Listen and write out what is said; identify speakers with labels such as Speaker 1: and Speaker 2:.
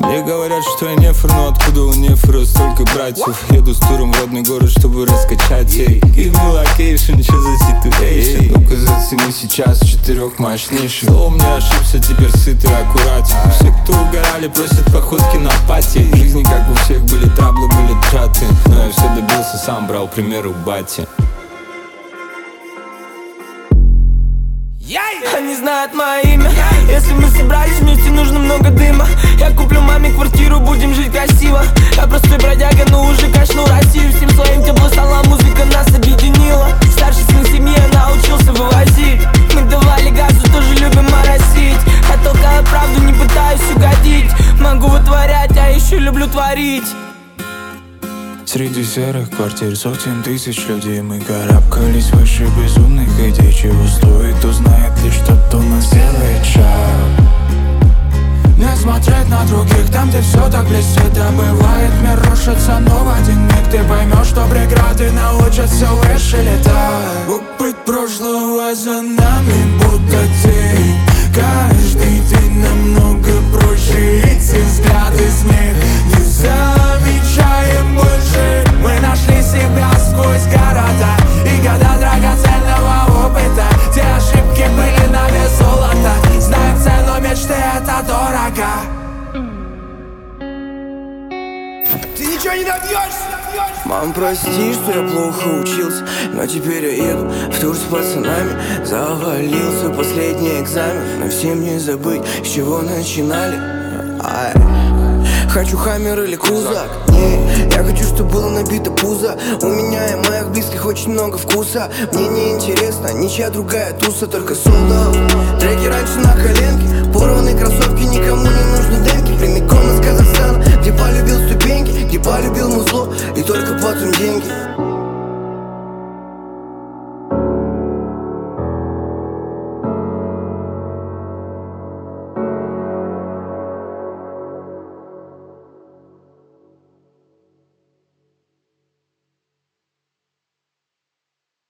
Speaker 1: Мне говорят, что я нефр, но откуда у нефра столько братьев? Еду с туром в родной город, чтобы раскачать ей. Give me location, что за situation? Ну-ка зацени сейчас четырех мощнейших. Словом не ошибся, теперь сытый аккуратен. Все, кто угорали, просят походки на пати. В жизни, как у всех, были траблы, были траты, но я все добился, сам брал пример у бати.
Speaker 2: Они знают мое имя. Если мы собрались вместе, нужно много дыма. Я куплю маме квартиру, будем жить красиво. Я простой бродяга, но уже качнул Россию. Всем своим тепло стала, музыка нас объединила. Старший сын семьи, научился вывозить. Мы давали газу, тоже любим моросить. Я толкаю правду, не пытаюсь угодить. Могу вытворять, а еще люблю творить.
Speaker 1: Среди серых квартир сотен тысяч людей мы карабкались выше безумных идей. Чего стоит узнает лишь тот, кто нас делает шаг. Не смотреть на других, там где все так блестит. А бывает мир рушится, но в один миг ты поймешь, что преграды научат все выше летать. Опыт прошлого за нами будто тень. Каждый день намного проще, эти взгляды, смех не замечаем больше. Мы нашли себя сквозь города и года драгоценного опыта. Те ошибки были на вес золота. Знаем цену мечты, это дорого.
Speaker 2: Ты ничего не добьешься.
Speaker 3: Мам, прости, что я плохо учился, но теперь я еду в тур с пацанами. Завалился последний экзамен, но всем не забыть, с чего начинали. Хочу хаммер или крузак. Не, я хочу, чтобы было набито пузо. У меня и моих близких очень много вкуса. Мне не интересно ничья другая туса, только солдат. Треки раньше на коленке, порванный кроссовок.